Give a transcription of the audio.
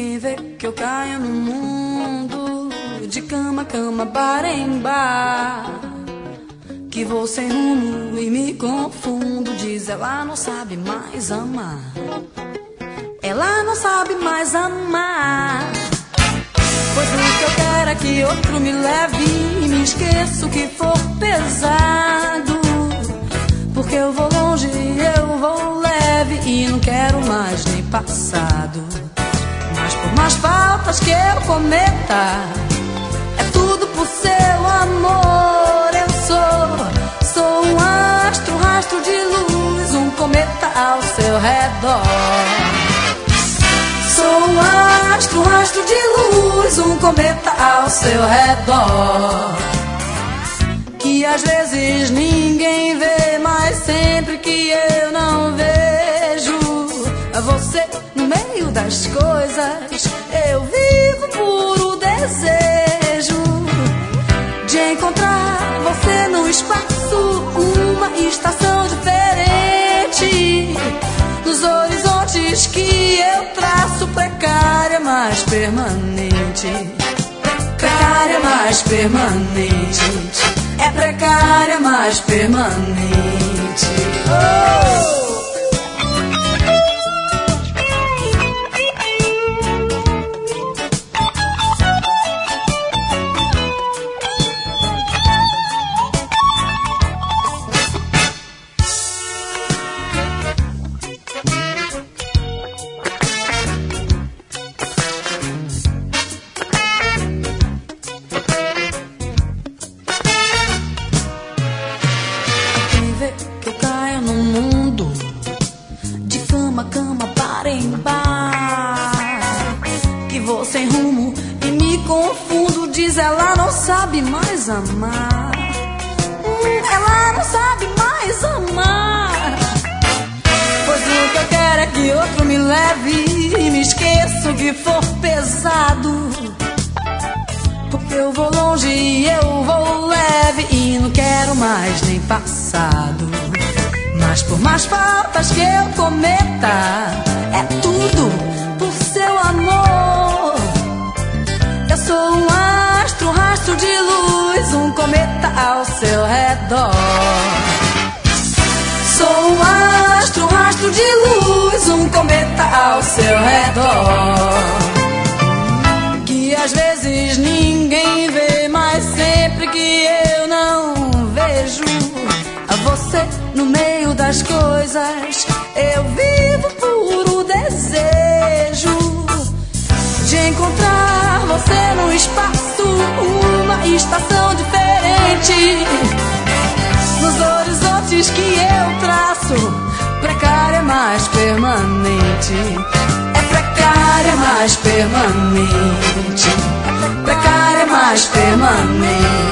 Quem vê que eu caio no mundo de cama, cama, bar em bar, que vou sem rumo e me confundo, diz ela não sabe mais amar. Ela não sabe mais amar. Pois o que eu quero é que outro me leve e me esqueço que for pesado, porque eu vou longe, eu vou leve e não quero mais nem passado. Mas por mais faltas que eu cometa, é tudo por seu amor. Eu sou um astro, rastro de luz, um cometa ao seu redor. Sou um astro, rastro de luz, um cometa ao seu redor, que às vezes ninguém vê, mas sempre que eu não vejo você no meio das coisas, eu vivo puro desejo de encontrar você no espaço, uma estação diferente, nos horizontes que eu traço, precária, mas permanente. Precária, mas permanente. É precária, mas permanente. Oh! Que eu caio no mundo de cama, cama, bar em bar, que vou sem rumo e me confundo, diz ela não sabe mais amar. Ela não sabe mais amar. Pois o que eu quero é que outro me leve e me esqueço que for pesado, porque eu vou longe e eu vou leve e não quero mais nem passado. Mas por mais faltas que eu cometa, é tudo por seu amor. Eu sou um astro, rastro de luz, um cometa ao seu redor. Sou um astro, rastro de luz, um cometa ao seu redor, que às vezes ninguém vê, mas sempre que eu não vejo você no meio das coisas, eu vivo puro desejo de encontrar você no espaço, uma estação diferente, nos horizontes que eu traço, precária, mas permanente. É precária, mas permanente. Precária, mas permanente.